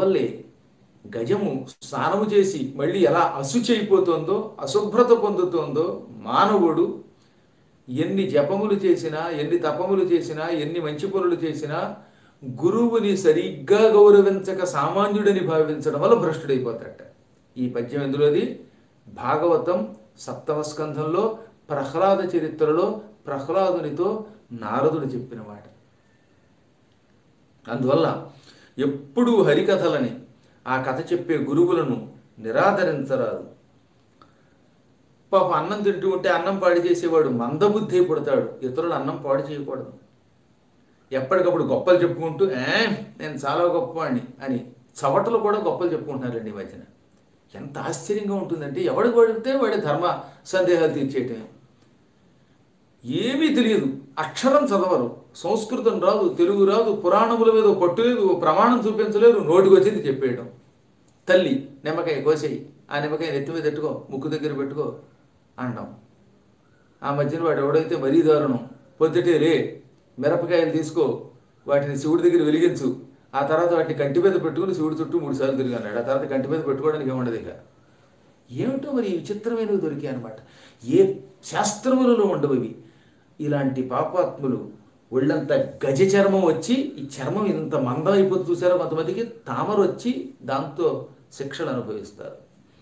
అందువల్లే గజము స్నానము చేసి మళ్ళీ ఎలా అశుచి అయిపోతుందో అశుభ్రత పొందుతోందో మానవుడు ఎన్ని జపములు చేసినా ఎన్ని తపములు చేసినా ఎన్ని మంచి పనులు చేసినా గురువుని సరిగ్గా గౌరవించక సామాన్యుడని భావించడం వల్ల భ్రష్టుడైపోతాడట. ఈ పద్యం ఎందులోది? భాగవతం 7వ స్కంధంలో ప్రహ్లాద చరిత్రలో ప్రహ్లాదునితో నారదుడు చెప్పిన మాట. అందువల్ల ఎప్పుడూ హరికథలని ఆ కథ చెప్పే గురువులను నిరాదరించరాదు. పాప అన్నం తింటూ ఉంటే అన్నం పాడు చేసేవాడు మందబుద్ధి పుడతాడు. ఇతరులు అన్నం పాడు చేయకూడదు. ఎప్పటికప్పుడు గొప్పలు చెప్పుకుంటూ నేను చాలా గొప్పవాడిని అని చవటలు కూడా గొప్పలు చెప్పుకుంటున్నారండి ఈ మధ్యన. ఎంత ఆశ్చర్యంగా ఉంటుందంటే ఎవడికి పడితే వాడి ధర్మ సందేహాలు తీర్చేయటమే. ఏమీ తెలియదు, అక్షరం చదవరు, సంస్కృతం రాదు, తెలుగు రాదు, పురాణముల మీద పట్టు లేదు, ప్రమాణం చూపించలేరు, నోటికి వచ్చింది చెప్పేయడం. తల్లి నిమ్మకాయ కోసేయి, ఆ నిమ్మకాయ నెత్తి మీద పెట్టుకో, ముక్కు దగ్గర పెట్టుకో అంటాం. ఆ మధ్యన వాడు ఎవడైతే మరీ దారుణం, పొద్దుటే లే మిరపకాయలు తీసుకో, వాటిని శివుడి దగ్గర వెలిగించు, ఆ తర్వాత వాటిని కంటి మీద పెట్టుకుని శివుడి చుట్టూ 3 సార్లు తిరిగి అన్నాడు. ఆ తర్వాత కంటి మీద పెట్టుకోవడానికి ఏముండదు. ఇక ఏమిటో మరి విచిత్రమైనవి దొరికాయి అనమాట. ఏ శాస్త్రములలో ఉండవు ఇవి. ఇలాంటి పాపాత్ములు ఒళ్ళంతా గజ చర్మం వచ్చి, ఈ చర్మం ఇంత మందం అయిపోతూ చూసారో కొంతమందికి, తామర వచ్చి దాంతో శిక్షలు అనుభవిస్తారు.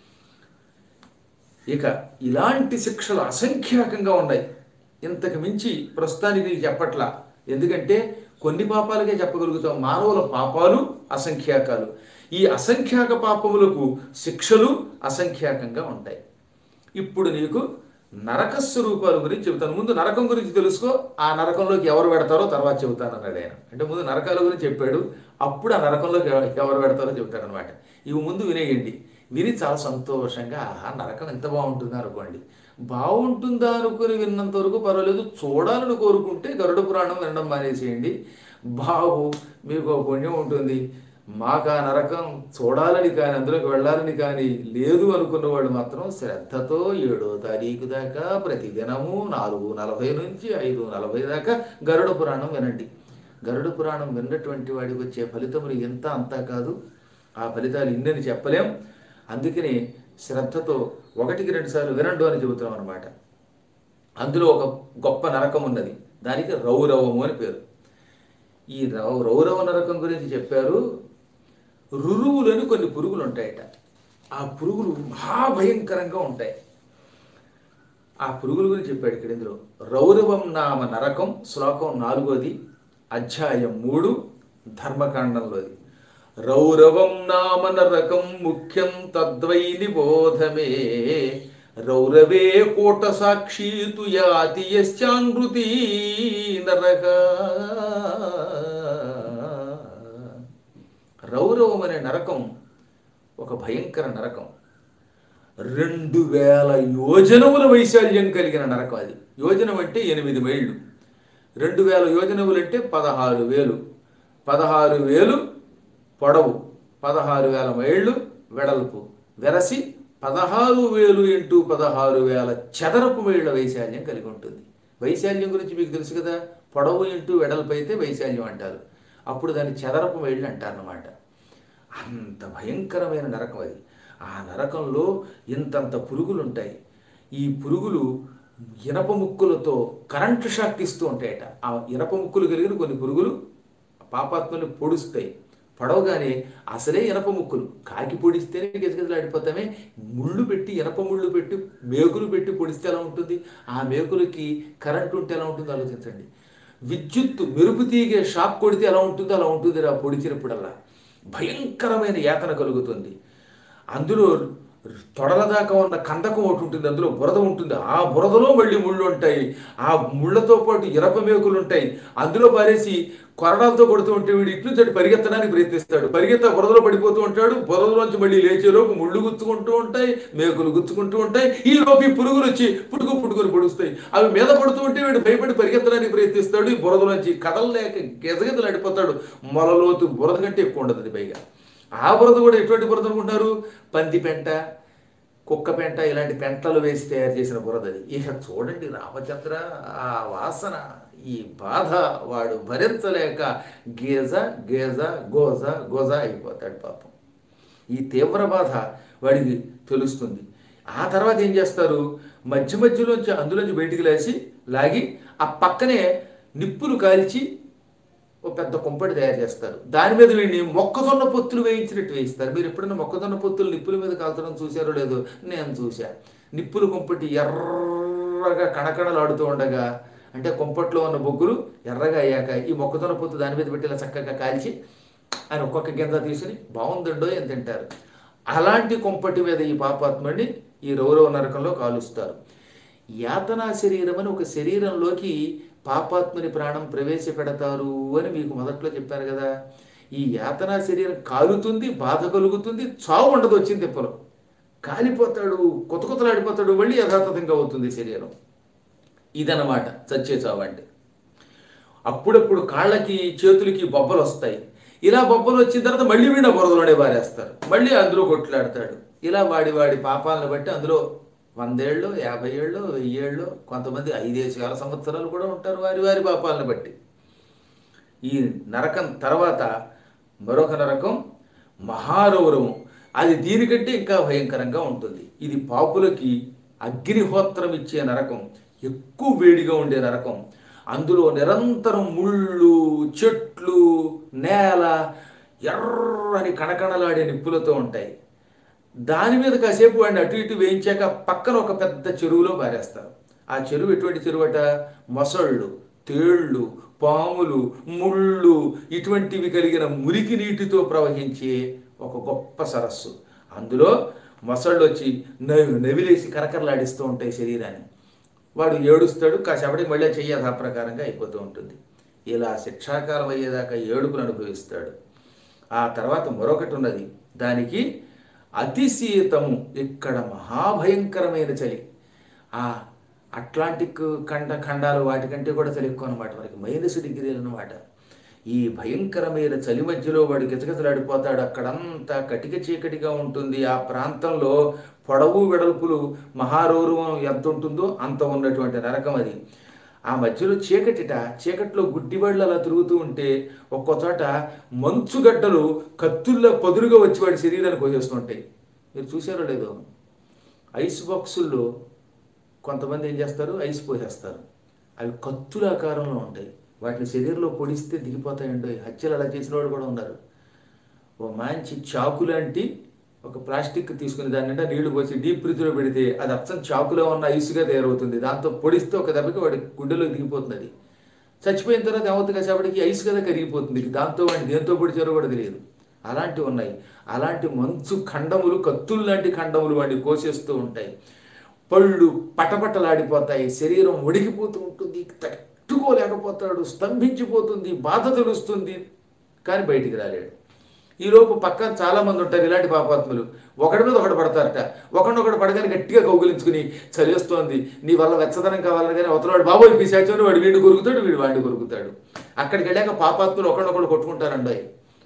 ఇక ఇలాంటి శిక్షలు అసంఖ్యాకంగా ఉన్నాయి. ఇంతకు మించి ప్రస్తుతానికి చెప్పట్లా, ఎందుకంటే కొన్ని పాపాలకే చెప్పగలుగుతాం. మానవుల పాపాలు అసంఖ్యాకాలు. ఈ అసంఖ్యాక పాపములకు శిక్షలు అసంఖ్యాకంగా ఉంటాయి. ఇప్పుడు నీకు నరక స్వరూపాల గురించి చెబుతాను. ముందు నరకం గురించి తెలుసుకో, ఆ నరకంలోకి ఎవరు పెడతారో తర్వాత చెబుతాను అన్నాడు ఆయన. అంటే ముందు నరకాల గురించి చెప్పాడు, అప్పుడు ఆ నరకంలోకి ఎవరు పెడతారో చెబుతాడు అనమాట. ఇవి ముందు వినేయండి. విని చాలా సంతోషంగా ఆహా నరకం ఎంత బాగుంటుందా అనుకోండి. బాగుంటుందా అనుకుని విన్నంత వరకు పర్వాలేదు, చూడాలని కోరుకుంటే గరుడ పురాణం వినడం మానేసేయండి. బాబు మీకు పుణ్యం ఉంటుంది. మాకు ఆ నరకం చూడాలని కానీ అందులోకి వెళ్ళాలని కానీ లేదు అనుకున్న వాళ్ళు మాత్రం శ్రద్ధతో 7వ తారీఖు దాకా ప్రతిదినము 4:40 నుంచి 5:40 దాకా గరుడ పురాణం వినండి. గరుడ పురాణం విన్నటువంటి వాడికి వచ్చే ఫలితములు ఎంత అంతా కాదు. ఆ ఫలితాలు ఇన్నని చెప్పలేం. అందుకని శ్రద్ధతో 1కి 2 సార్లు వినండు అని చెబుతున్నాం అనమాట. అందులో ఒక గొప్ప నరకం ఉన్నది, దానికి రౌరవము అని పేరు. ఈ రౌరవ నరకం గురించి చెప్పారు. రురువులని కొన్ని పురుగులు ఉంటాయట. ఆ పురుగులు మహాభయంకరంగా ఉంటాయి. ఆ పురుగుల గురించి చెప్పాడు ఇక్కడ. ఇందులో రౌరవం నామ నరకం, శ్లోకం 4వ అధ్యాయం 3 ధర్మకాండంలోది. రౌరవం నామ నరకం ముఖ్యం తద్వై నిబోధమే రౌరవే కోట సాక్షీతు యాతి యశ్చానృతి నరక. రౌరవం అనే నరకం ఒక భయంకర నరకం. 2000 యోజనముల వైశాల్యం కలిగిన నరకం అది. యోజనం అంటే 8 మైళ్ళు. 2000 యోజనములు అంటే 16,000. 16,000 పొడవు, 16,000 మైళ్ళు వెడల్పు, వెరసి 16,000 × 16,000 చదరపు మైళ్ళ వైశాల్యం కలిగి ఉంటుంది. వైశాల్యం గురించి మీకు తెలుసు కదా, పొడవు ఇంటూ వెడల్పు అయితే వైశాల్యం అంటారు. అప్పుడు దాన్ని చదరపు మైళ్ళు అంటారన్నమాట. అంత భయంకరమైన నరకం అది. ఆ నరకంలో ఇంతంత పురుగులు ఉంటాయి. ఈ పురుగులు ఇనప ముక్కులతో కరెంటు షాక్ ఇస్తూ ఉంటాయట. ఆ ఇనప ముక్కులు కలిగిన కొన్ని పురుగులు పాపాత్మలు పొడుస్తాయి. పొడవగానే అసలే ఇనప ముక్కులు, కాకి పొడిస్తేనే గజగజలాడిపోతామే. ముళ్ళు పెట్టి, ఇనప ముళ్ళు పెట్టి, మేకులు పెట్టి పొడిస్తే ఎలా ఉంటుంది? ఆ మేకులకి కరెంటు ఉంటే ఎలా ఉంటుందో ఆలోచించండి. విద్యుత్తు మెరుపు తీగే షాక్ కొడితే ఎలా ఉంటుందో అలా ఉంటుంది. ఆ పొడిచినప్పుడల్లా భయంకరమైన యాతన కలుగుతుంది. అందులో తొడల దాకా ఉన్న కందకం ఒకటి ఉంటుంది, అందులో బురద ఉంటుంది. ఆ బురదలో మళ్ళీ ముళ్ళు ఉంటాయి. ఆ ముళ్ళతో పాటు ఇరప మేకులు ఉంటాయి. అందులో పారేసి కొరడాలతో కొడుతూ ఉంటే వీడు ఇట్లు చెట్టు పరిగెత్తడానికి ప్రయత్నిస్తాడు. పరిగెత్త బురదలో పడిపోతూ ఉంటాడు. బురదలోంచి మళ్ళీ లేచేలోపు ముళ్ళు గుచ్చుకుంటూ ఉంటాయి, మేకులు గుచ్చుకుంటూ ఉంటాయి. ఈ లోపు పురుగులు వచ్చి పుట్టుకుని పొడుస్తాయి. అవి మీద పడుతూ ఉంటే వీడు భయపడి పరిగెత్తడానికి ప్రయత్నిస్తాడు. ఈ బురదలోంచి కదలలేక గెజగెజలాడిపోతాడు. మొలలోతు బురద కంటే ఎక్కువ ఉండదు పైగా. ఆ బురద కూడా ఎటువంటి బురద అనుకుంటారు? పంది పెంట, కుక్క పెంట, ఇలాంటి పెంటలు వేసి తయారు చేసిన బురద అది. ఇక చూడండి రామచంద్ర, ఆ వాసన, ఈ బాధ వాడు భరించలేక గేజ గేజ గోజ గోజ అయిపోతాడు పాపం. ఈ తీవ్ర బాధ వాడికి తెలుస్తుంది. ఆ తర్వాత ఏం చేస్తారు, మధ్య మధ్యలోంచి అందులోంచి బయటికి లాగి ఆ పక్కనే నిప్పులు కాల్చి ఒక పెద్ద కుంపటి తయారు చేస్తారు. దాని మీద వీడిని మొక్కజొన్న పొత్తులు వేయించినట్టు వేయిస్తారు. మీరు ఎప్పుడైనా మొక్కజొన్న పొత్తులు నిప్పుల మీద కాల్చడం చూశారో లేదో, నేను చూశా. నిప్పులు కుంపటి ఎర్రగా కణకణలాడుతూ ఉండగా, అంటే కుంపట్లో ఉన్న బొగ్గులు ఎర్రగా అయ్యాక ఈ మొక్కజొన్న పొత్తు దాని మీద పెట్టి ఇలా చక్కగా కాల్చి ఆయన ఒక్కొక్క గింజ తీసుకుని బాగుందండో అని తింటారు. అలాంటి కుంపటి మీద ఈ పాపాత్ముడిని ఈ రౌరవ నరకంలో కాలుస్తారు. యాతనా శరీరం అని ఒక శరీరంలోకి పాపాత్ముని ప్రాణం ప్రవేశపెడతారు అని మీకు మొదట్లో చెప్పాను కదా. ఈ యాతనా శరీరం కాలుతుంది, బాధ కలుగుతుంది, చావు ఉండదు, వచ్చింది తిప్పలో కాలిపోతాడు, కొత్త కొత్తలాడిపోతాడు, మళ్ళీ యథాతథంగా అవుతుంది శరీరం. ఇదన్నమాట చచ్చే చావు అంటే. అప్పుడప్పుడు కాళ్ళకి చేతులకి బొబ్బలు వస్తాయి. ఇలా బొబ్బలు వచ్చిన తర్వాత మళ్ళీ వీడిన బురదలోనే బారేస్తారు, మళ్ళీ అందులో కొట్లాడతాడు. ఇలా వాడి పాపాలను బట్టి అందులో 100 ఏళ్ళు, 50 ఏళ్ళు, 1000 ఏళ్ళు, కొంతమంది 5,000 సంవత్సరాలు కూడా ఉంటారు వారి పాపాలను బట్టి. ఈ నరకం తర్వాత మరొక నరకం మహారౌరవం. అది దీనికంటే ఇంకా భయంకరంగా ఉంటుంది. ఇది పాపులకి అగ్నిహోత్రం ఇచ్చే నరకం, ఎక్కువ వేడిగా ఉండే నరకం. అందులో నిరంతరం ముళ్ళు, చెట్లు, నేల ఎర్రని కణకణలాడే నిప్పులతో ఉంటాయి. దాని మీద కాసేపు వాడిని అటు ఇటు వేయించాక పక్కన ఒక పెద్ద చెరువులో పారేస్తారు. ఆ చెరువు ఎటువంటి చెరువట, మొసళ్ళు, తేళ్ళు, పాములు, ముళ్ళు ఇటువంటివి కలిగిన మురికి నీటితో ప్రవహించే ఒక గొప్ప సరస్సు. అందులో మొసళ్ళు వచ్చి నవిలేసి కరకరలాడిస్తూ ఉంటాయి శరీరాన్ని. వాడు ఏడుస్తాడు, కాసేపటికి మళ్ళీ చెయ్యి యథాప్రకారంగా అయిపోతూ ఉంటుంది. ఇలా శిక్షాకాలం అయ్యేదాకా ఏడుపును అనుభవిస్తాడు. ఆ తర్వాత మరొకటి ఉన్నది, దానికి అతిశీతము. ఇక్కడ మహాభయంకరమైన చలి. ఆ అట్లాంటిక్ ఖండాలు వాటికంటే కూడా చలి ఎక్కువ అనమాట, మనకి -డిగ్రీలు అనమాట. ఈ భయంకరమైన చలి మధ్యలో వాడు గిజగిజలాడిపోతాడు. అక్కడంతా కటిక చీకటిగా ఉంటుంది. ఆ ప్రాంతంలో పొడవు వెడల్పులు మహారౌరవం ఎంత ఉంటుందో అంత ఉన్నటువంటి నరకం అది. ఆ మధ్యలో చీకట్లో గుడ్డివాళ్ళు అలా తిరుగుతూ ఉంటే ఒక్కో చోట మంచుగడ్డలు కత్తుల్లో పదురుగా వచ్చి వాడి శరీరాన్ని కోసేస్తుంటాయి. మీరు చూసారో లేదో, ఐస్ బాక్సుల్లో కొంతమంది ఏం చేస్తారు, ఐస్ పోసేస్తారు. అవి కత్తుల ఆకారంలో ఉంటాయి. వాటిని శరీరంలో పొడిస్తే దిగిపోతాయండి. హత్యలు అలా చేసిన వాళ్ళు కూడా ఉన్నారు. ఓ మంచి చాకు లాంటి ఒక ప్లాస్టిక్ తీసుకుని దాని నిండా నీళ్లు పోసి డీప్ ఫ్రిడ్జ్లో పెడితే అది అచ్చం చాకులో ఉన్న ఐసుగా తయారవుతుంది. దాంతో పొడిస్తే ఒక దెబ్బకి వాడి గుండెలో దిగిపోతుంది. అది చచ్చిపోయిన తర్వాత ఏమవుతుంది, కాసేపటికి ఐసు కదా కరిగిపోతుంది. దాంతో వాడిని దేంతో పొడిచారో కూడా తెలియదు. అలాంటివి ఉన్నాయి. అలాంటి మంచు ఖండములు, కత్తులు లాంటి ఖండములు వాడిని కోసేస్తూ ఉంటాయి. పళ్ళు పటపటలాడిపోతాయి, శరీరం ఉడికిపోతూ ఉంటుంది, తట్టుకోలేకపోతాడు, స్తంభించిపోతుంది, బాధ తెలుస్తుంది, కానీ బయటికి రాలేడు. ఈలోపు పక్కన చాలామంది ఉంటారు ఇలాంటి పాపాత్ములు, ఒకడి మీద ఒకటి పడతారట. ఒకడినొకటి పడగానే గట్టిగా కౌగిలించుకుని చలిస్తోంది, నీ వల్ల వెచ్చదనం కావాలని, కానీ అవతలవాడు బాబోయ్ పిశాచోని వాడు వీడిని కొరుకుతాడు, వీడు వాడిని కొరుకుతాడు. అక్కడికి వెళ్ళాక పాపాత్ములు ఒకడినొకడు కొట్టుకుంటారండి.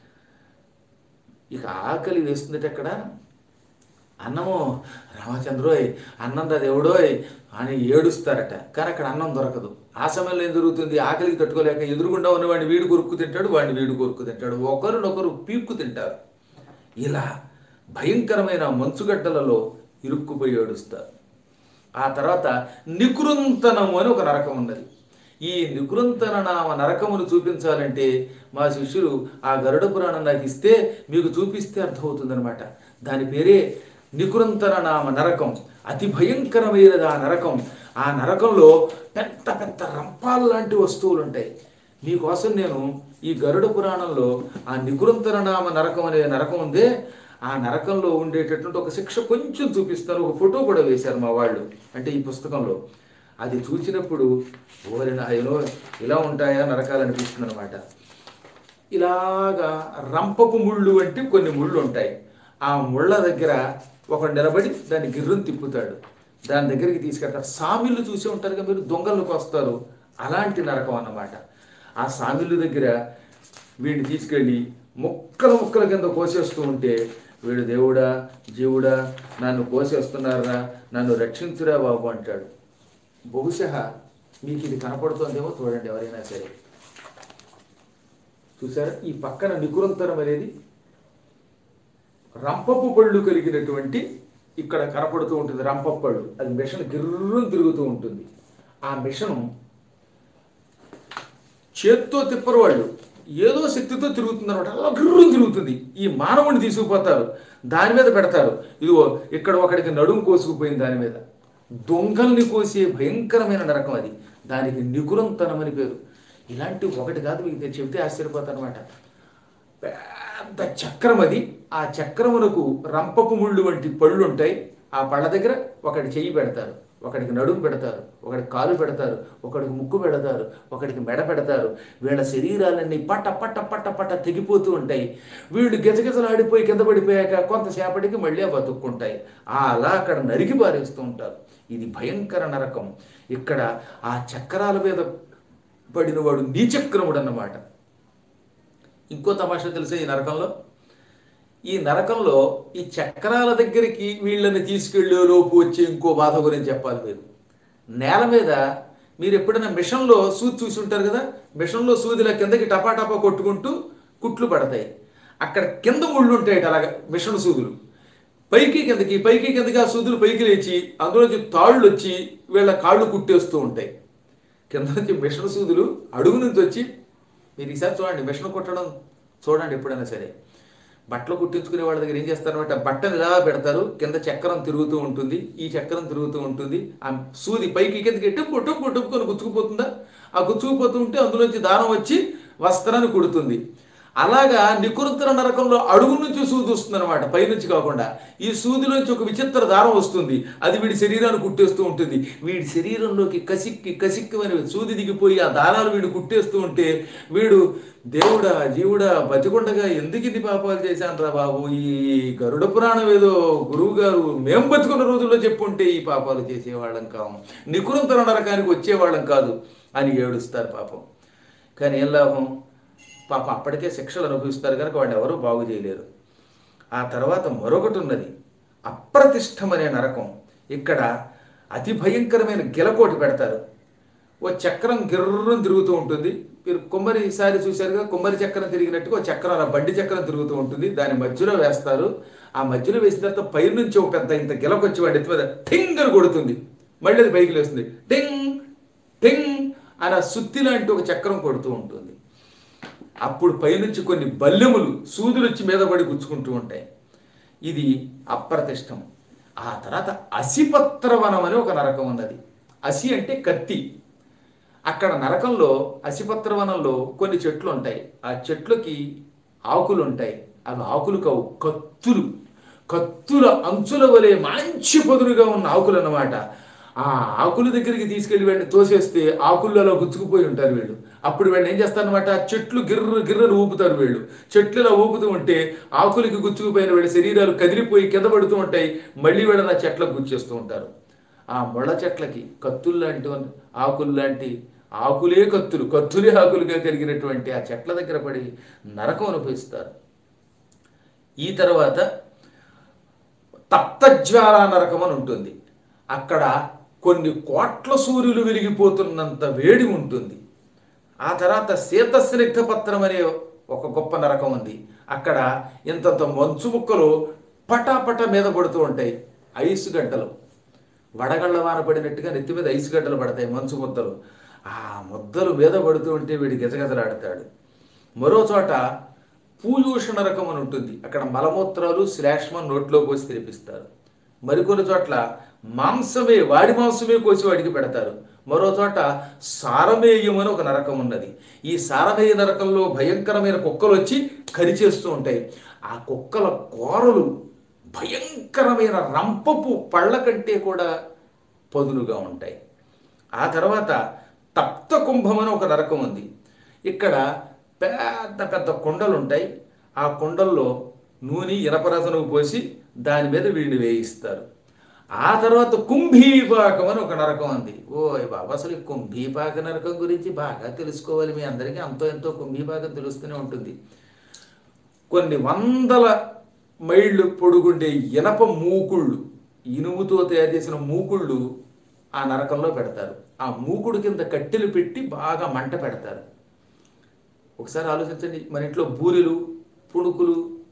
ఇక ఆకలి వేస్తుందట అక్కడ. అన్నము రామచంద్రోయ్ అన్నం రా దేవుడోయ్ అని ఏడుస్తారట. కానీ అక్కడ అన్నం దొరకదు. ఆ సమయంలో ఏం జరుగుతుంది, ఆకలికి తట్టుకోలేక ఎదురుగుండా ఉన్నవాడిని వీడు కొరుక్కు తింటాడు, వాడిని వీడు కొరుక్కు తింటాడు, ఒకరినొకరు పీక్కు తింటారు. ఇలా భయంకరమైన మంచుగడ్డలలో ఇరుక్కుపోయి ఏడుస్తారు. ఆ తర్వాత నికృంతనము అని ఒక నరకం ఉన్నది. ఈ నికృంతన నామ నరకమును చూపించాలంటే మా శిష్యులు ఆ గరుడ పురాణం నాకు ఇస్తే మీకు చూపిస్తే అర్థమవుతుందనమాట. దాని పేరే నికృంతన నామ నరకం. అతి భయంకరమైనది ఆ నరకం. ఆ నరకంలో పెద్ద పెద్ద రంపాలు లాంటి వస్తువులు ఉంటాయి. మీకోసం నేను ఈ గరుడ పురాణంలో ఆ నికృంతన నామ నరకం అనే నరకం ఉందే, ఆ నరకంలో ఉండేటటువంటి ఒక శిక్ష కొంచెం చూపిస్తాను. ఒక ఫోటో కూడా వేశారు మా వాళ్ళు, అంటే ఈ పుస్తకంలో. అది చూసినప్పుడు ఓరి నాయనో ఇలా ఉంటాయా నరకాలు అనిపిస్తుంది అనమాట. ఇలాగా రంపపు ముళ్ళు వంటి కొన్ని ముళ్ళు ఉంటాయి. ఆ ముళ్ళ దగ్గర ఒకడు నిలబడి దాన్ని గిర్రుని తిప్పుతాడు, దాని దగ్గరికి తీసుకెళ్తారు. సామిళ్ళు చూసే ఉంటారు కదా మీరు, దొంగలకు వస్తారు, అలాంటి నరకం అన్నమాట. ఆ సామిళ్ళు దగ్గర వీడిని తీసుకెళ్ళి ముక్కల ముక్కల కింద కోసేస్తూ ఉంటే, వీడు దేవుడా జీవుడా నన్ను కోసేస్తున్నారా, నన్ను రక్షించురా బాబు అంటాడు. బహుశా మీకు ఇది కనపడుతుందేమో చూడండి ఎవరైనా సరే. చూసారా ఈ పక్కన నికృంతనం అనేది రంపపు పళ్ళు కలిగినటువంటి ఇక్కడ కనపడుతూ ఉంటుంది రంపపు పళ్ళు. అది మిషన్ గిర్రం తిరుగుతూ ఉంటుంది. ఆ మిషను చేత్తో తిప్పరు వాళ్ళు, ఏదో శక్తితో తిరుగుతుంది అనమాట. అలా గిర్రం తిరుగుతుంది. ఈ మానవుడిని తీసుకుపోతారు, దాని మీద పెడతారు. ఇదిగో ఇక్కడ ఒకడికి నడుము కోసుకుపోయింది దాని మీద. దొంగల్ని కోసే భయంకరమైన నరకం అది. దానికి నిగురంతనం అని పేరు. ఇలాంటి ఒకటి కాదు, మీకు నేను చెబితే ఆశ్చర్యపోతానమాట. పెద్ద చక్రం అది. ఆ చక్రమునకు రంపపు ముళ్ళు వంటి పళ్ళు ఉంటాయి. ఆ పళ్ళ దగ్గర ఒకటి చెయ్యి పెడతారు, ఒకడికి నడుము పెడతారు, ఒకడికి కాలు పెడతారు, ఒకడికి ముక్కు పెడతారు, ఒకడికి మెడ పెడతారు. వీళ్ళ శరీరాలన్నీ పట్ట పట్ట పట్ట పట్ట తెగిపోతూ ఉంటాయి. వీళ్ళు గిజగిజలాడిపోయి కింద పడిపోయాక కొంతసేపటికి మళ్ళీ బతుక్కుంటాయి. అలా అక్కడ నరికి పారేస్తూ ఉంటారు. ఇది భయంకర నరకం. ఇక్కడ ఆ చక్రాల మీద పడినవాడు నీచక్రముడు అన్నమాట. ఇంకో తమాషా తెలిసే ఈ నరకంలో, ఈ నరకంలో ఈ చక్రాల దగ్గరికి వీళ్ళని తీసుకెళ్లే లోపు వచ్చే ఇంకో బాధ గురించి చెప్పాలి. మీరు నేల మీద మీరు ఎప్పుడైనా మిషన్లో సూది చూసి ఉంటారు కదా, మిషన్లో సూదిలా కిందకి టపాటపా కొట్టుకుంటూ కుట్లు పడతాయి. అక్కడ కింద ముళ్ళు ఉంటాయి అలాగా మిషన్ సూదులు. పైకి కిందకి ఆ సూదులు పైకి లేచి అందులోంచి తాళ్ళు వచ్చి వీళ్ళ కాళ్ళు కుట్టేస్తూ ఉంటాయి. కింద నుంచి మిషన్ సూదులు అడుగు నుంచి వచ్చి, మీరు ఈసారి చూడండి మిషన్ కుట్టడం చూడండి ఎప్పుడైనా సరే. బట్టలు కుట్టించుకునే వాళ్ళ దగ్గర ఏం చేస్తారనమాట, బట్టలు ఇలా పెడతారు, కింద చక్రం తిరుగుతూ ఉంటుంది, ఈ చక్రం తిరుగుతూ ఉంటుంది. ఆ సూది పైకి కిందకి టుప్పుకొని గుచ్చుకుపోతుందా, ఆ గుచ్చుకుపోతూ ఉంటే అందులోంచి దారం వచ్చి వస్త్రాన్ని కుడుతుంది. అలాగా నికురంతర నరకంలో అడుగు నుంచి సూది వస్తుంది అనమాట, పైనుంచి కాకుండా. ఈ సూదిలోంచి ఒక విచిత్ర దారం వస్తుంది, అది వీడి శరీరాన్ని కుట్టేస్తూ ఉంటుంది. వీడి శరీరంలోకి కసిక్కి సూది దిగిపోయి ఆ దారాలు వీడు కుట్టేస్తూ ఉంటే వీడు దేవుడా జీవుడా బతికుండగా ఎందుకు ఇది పాపాలు చేశాను రా బాబు, ఈ గరుడ పురాణం ఏదో గురువు గారు మేము బతుకున్న రోజుల్లో చెప్పుంటే ఈ పాపాలు చేసేవాళ్ళం కాము, నికురంతర నరకానికి వచ్చేవాళ్ళం కాదు అని ఏడుస్తారు పాపం. కానీ ఏం లాభం, పాపం అప్పటికే శిక్షలు అనుభవిస్తారు కనుక వాడిని ఎవరూ బాగు చేయలేరు. ఆ తర్వాత మరొకటి ఉన్నది, అప్రతిష్టమనే నరకం. ఇక్కడ అతి భయంకరమైన గిలకోటి పెడతారు. ఓ చక్రం గిర్రం తిరుగుతూ ఉంటుంది. మీరు కుమ్మరి సారి చూశారు కదా, కుమ్మరి చక్రం తిరిగినట్టుగా ఓ చక్రం అలా బండి చక్రం తిరుగుతూ ఉంటుంది. దాని మధ్యలో వేస్తారు. ఆ మధ్యలో వేసిన తర్వాత పై నుంచి ఒక పెద్ద ఇంత గిలకొచ్చి వాడి ఎత్తి మీద ఠింగ్ అని కొడుతుంది. మళ్ళీ అది పైకి లేస్తుంది. టింగ్ టింగ్ అని ఆ సుత్తి లాంటి ఒక చక్రం కొడుతూ ఉంటుంది. అప్పుడు పైనుంచి కొన్ని బల్లెములు సూదులు వచ్చి మీద పడి గుచ్చుకుంటూ ఉంటాయి. ఇది అప్రతిష్టం. ఆ తర్వాత అసిపత్రవనం అని ఒక నరకం ఉన్నది. అసి అంటే కత్తి. అక్కడ నరకంలో అసిపత్రవనంలో కొన్ని చెట్లు ఉంటాయి. ఆ చెట్లకి ఆకులు ఉంటాయి. అవి ఆకులు కావు, కత్తులు. కత్తుల అంచుల వలె మంచి పొదురుగా ఉన్న ఆకులు అన్నమాట. ఆ ఆకుల దగ్గరికి తీసుకెళ్లి వీళ్ళని తోసేస్తే ఆకుల్లో అలా గుచ్చుకుపోయి ఉంటారు వీళ్ళు. అప్పుడు వీళ్ళు ఏం చేస్తారనమాట, చెట్లు గిర్రను ఊపుతారు వీళ్ళు. చెట్లు ఇలా ఊపుతూ ఉంటే ఆకులకి గుచ్చుకుపోయిన వీళ్ళ శరీరాలు కదిలిపోయి కింద పడుతూ ఉంటాయి. మళ్ళీ వీళ్ళని ఆ చెట్లకు గుచ్చేస్తూ ఉంటారు. ఆ ముళ్ళ చెట్లకి కత్తులు లాంటి ఆకులు లాంటి ఆకులే కత్తులే ఆకులుగా కలిగినటువంటి ఆ చెట్ల దగ్గర పడి నరకం అనుభవిస్తారు. ఈ తర్వాత తప్తజ్వాల నరకం అని ఉంటుంది. అక్కడ కొన్ని కోట్ల సూర్యులు వెలిగిపోతున్నంత వేడి ఉంటుంది. ఆ తర్వాత శీతస్నిగ్ధ పత్రం అనే ఒక గొప్ప నరకం ఉంది. అక్కడ ఇంతంత మంచు ముక్కలు పటాపట మీద పడుతూ ఉంటాయి. ఐసు గడ్డలు, వడగళ్ళ వాన పడినట్టుగా నెత్తి మీద ఐసు గడ్డలు పడతాయి, మంచు ముద్దలు. ఆ ముద్దలు మీద పడుతూ ఉంటే వీడి గజగజలాడతాడు. మరో చోట పూయూష నరకం అని ఉంటుంది. అక్కడ మలమూత్రాలు శ్లేష్మం నోట్లో పోసి తెరిపిస్తారు. మరికొన్ని చోట్ల వాడి మాంసమే కోసి వాడికి పెడతారు. మరో చోట సారమేయం అని ఒక నరకం ఉన్నది. ఈ సారమేయ నరకంలో భయంకరమైన కుక్కలు వచ్చి కరిచేస్తూ ఉంటాయి. ఆ కుక్కల కోరలు భయంకరమైన రంపపు పళ్ళ కంటే కూడా పదునుగా ఉంటాయి. ఆ తర్వాత తప్త కుంభం అని ఒక నరకం ఉంది. ఇక్కడ పెద్ద పెద్ద కొండలు ఉంటాయి. ఆ కొండల్లో నూనె ఇనపరసను పోసి దాని మీద వీడిని వేయిస్తారు. ఆ తర్వాత కుంభీపాకం అని ఒక నరకం ఉంది. ఓయ్ బాబా, అసలు ఈ కుంభీపాక నరకం గురించి బాగా తెలుసుకోవాలి. మీ అందరికీ అంతో ఎంతో కుంభీపాకం తెలుస్తూనే ఉంటుంది. కొన్ని వందల మైళ్ళు పొడుగుండే ఇనప మూకుళ్ళు, ఇనుముతో తయారు చేసిన మూకుళ్ళు ఆ నరకంలో పెడతారు. ఆ మూకుడు కింద కట్టెలు పెట్టి బాగా మంట పెడతారు. ఒకసారి ఆలోచించండి, మన ఇంట్లో బూరెలు పుణుకులు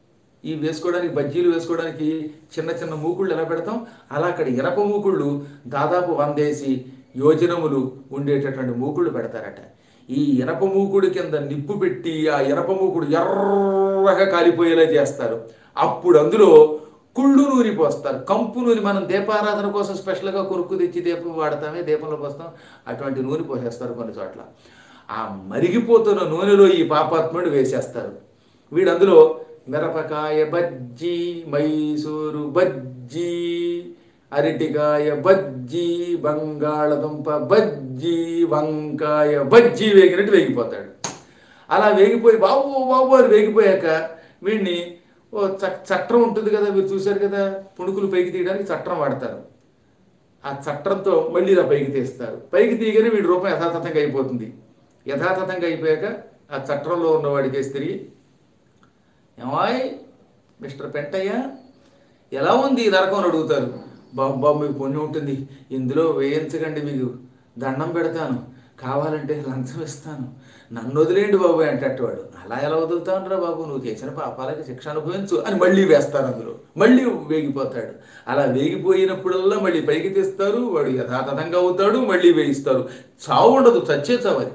ఈ వేసుకోవడానికి బజ్జీలు వేసుకోవడానికి చిన్న చిన్న మూకుళ్ళు ఎలా పెడతాం, అలా అక్కడ ఇనప మూకుళ్ళు దాదాపు 100 యోజనములు ఉండేటటువంటి మూకుళ్ళు పెడతారట. ఈ ఇనప మూకుడు కింద నిప్పు పెట్టి ఆ ఇనప మూకుడు ఎర్రగా కాలిపోయేలా చేస్తారు. అప్పుడు అందులో కుళ్ళు నూనె పోస్తారు. కంపు నూనె మనం దీపారాధన కోసం స్పెషల్గా కొరుక్కు తెచ్చి దీపం వాడతామే, దీపంలో పోస్తాం, అటువంటి నూనె పోసేస్తారు కొన్ని చోట్ల. ఆ మరిగిపోతున్న నూనెలో ఈ పాపాత్ముడు వేసేస్తారు. వీడు అందులో మిరపకాయ బజ్జీ, మైసూరు బజ్జీ, అరటికాయ బజ్జీ, బంగాళదుంప బజ్జీ, వంకాయ బజ్జీ వేగినట్టు వేగిపోతాడు. అలా వేగిపోయి బాబు బాబు అని వేగిపోయాక వీడిని చట్రం ఉంటుంది కదా, మీరు చూశారు కదా, పుణుకులు పైకి తీయడానికి చట్రం వాడతారు. ఆ చట్రంతో మళ్ళీ ఇలా పైకి తీస్తారు. పైకి తీయగానే వీడి రూపం యథాతథంగా అయిపోతుంది. యథాతథంగా అయిపోయాక ఆ చట్రంలో ఉన్నవాడికి తిరిగి, ఏమాయ్ మిస్టర్ పెంటయ్య ఎలా ఉంది ఈ నరకం అని అడుగుతారు. బాబు బాబు మీకు పుణ్యం ఉంటుంది, ఇందులో వేయించకండి, మీకు దండం పెడతాను, కావాలంటే లంచం ఇస్తాను, నన్ను వదిలేండి బాబు అంటే వాడు. అలా ఎలా వదులుతానురా బాబు, నువ్వు చేసిన పాపాలకి శిక్ష అనుభవించు అని మళ్ళీ వేస్తారు. అందులో మళ్ళీ వేగిపోతాడు. అలా వేగిపోయినప్పుడల్లా మళ్ళీ పైకి తీస్తారు, వాడు యథాతథంగా అవుతాడు, మళ్ళీ వేయిస్తారు. చావు ఉండదు, చచ్చే చావది.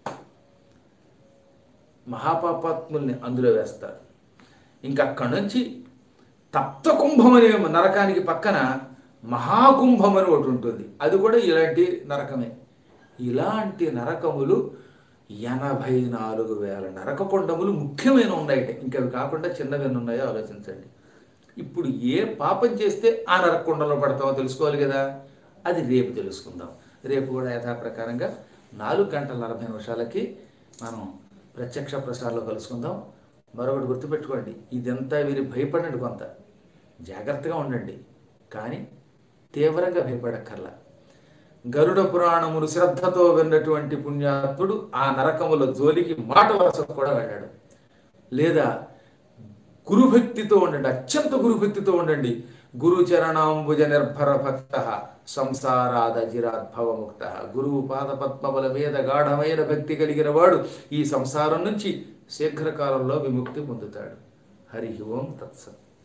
మహాపాపాత్ముల్ని అందులో వేస్తారు. ఇంకా అక్కడి నుంచి తప్త కుంభం అనే నరకానికి పక్కన మహాకుంభం అని ఒకటి ఉంటుంది. అది కూడా ఇలాంటి నరకమే. ఇలాంటి నరకములు 84,000 నరకకొండములు ముఖ్యమైన ఉన్నాయట. ఇంకా అవి కాకుండా చిన్నవి ఉన్నాయో ఆలోచించండి. ఇప్పుడు ఏ పాపం చేస్తే ఆ నరకకొండంలో పడతామో తెలుసుకోవాలి కదా, అది రేపు తెలుసుకుందాం. రేపు కూడా యథాప్రకారంగా 4:40 మనం ప్రత్యక్ష ప్రసారంలో కలుసుకుందాం. మరొకటి గుర్తుపెట్టుకోండి, ఇదంతా వీరి భయపడండి, కొంత జాగ్రత్తగా ఉండండి, కానీ తీవ్రంగా భయపడక్కర్లా. గరుడ పురాణమును శ్రద్ధతో విన్నటువంటి పుణ్యాత్ముడు ఆ నరకముల జోలికి మాట వరసకు కూడా వెళ్ళాడు. లేదా గురుభక్తితో ఉండండి, అత్యంత గురుభక్తితో ఉండండి. గురుచరణాంబుజ నిర్భర భక్త సంసారాదజిరాద్భవముక్త. గురువు పాద పద్మముల మీద గాఢమైన భక్తి కలిగిన వాడు ఈ సంసారం నుంచి శీఘ్రకాలంలో విముక్తి పొందుతాడు. హరి ఓం తత్సత్.